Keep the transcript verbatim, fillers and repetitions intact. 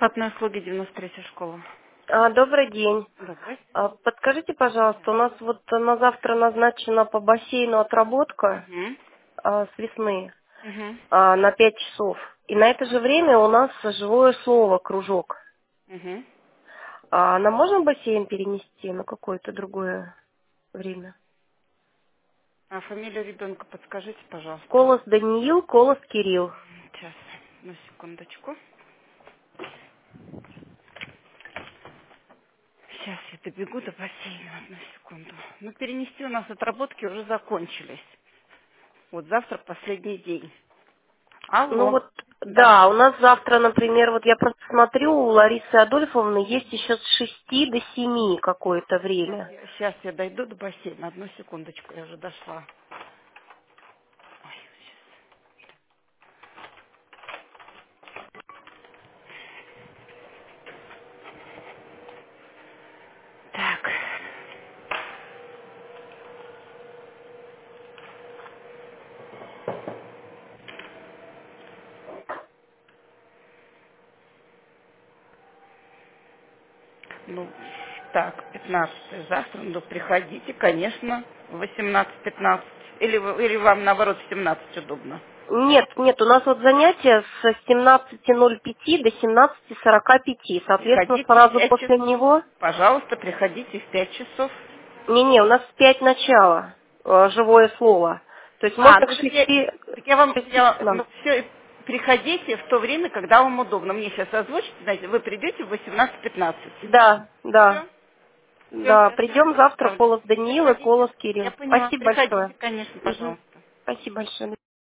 Платные услуги девяносто третья школа. А, добрый день. Добрый. А, подскажите, пожалуйста, у нас вот на завтра назначена по бассейну отработка Угу. а, с весны Угу. а, на пять часов. И на это же время у нас живое слово кружок. Угу. А нам можно бассейн перенести на какое-то другое время? А фамилию ребенка подскажите, пожалуйста. Колос Даниил, Колос Кирилл. Сейчас, на секундочку. Сейчас я добегу до бассейна, одну секунду. Ну, перенести у нас отработки уже закончились. Вот завтра последний день. Ну Алло. вот, Да. да, у нас завтра, например, вот я просто смотрю, у Ларисы Адольфовны есть еще с шести до семи какое-то время. Сейчас я дойду до бассейна. Одну секундочку, я уже дошла. Ой, щас. Так. Ну, так, пятнадцатое завтра, ну, приходите, конечно, в восемнадцать пятнадцать. Или, вы- или вам, наоборот, в семнадцать удобно. Нет, нет, у нас вот занятия с семнадцати ноль пяти до семнадцати сорока пяти. Соответственно, Приходите в сразу пять после часов. него... Пожалуйста, приходите в пять часов. Не-не, у нас в пять начало, э, живое слово. То есть А, можно к ну так я, шести, так я к вам, шести я, часам. ну все, приходите в то время, когда вам удобно. Мне сейчас озвучите, знаете, вы придете в восемнадцать пятнадцать. Да, да, Все, все, да. я Придем запишу, завтра отправлю. Колос Даниил и Приходите. Колос Я Кирилл. поняла. Спасибо Приходите, большое. конечно, Мгм. пожалуйста. Спасибо большое.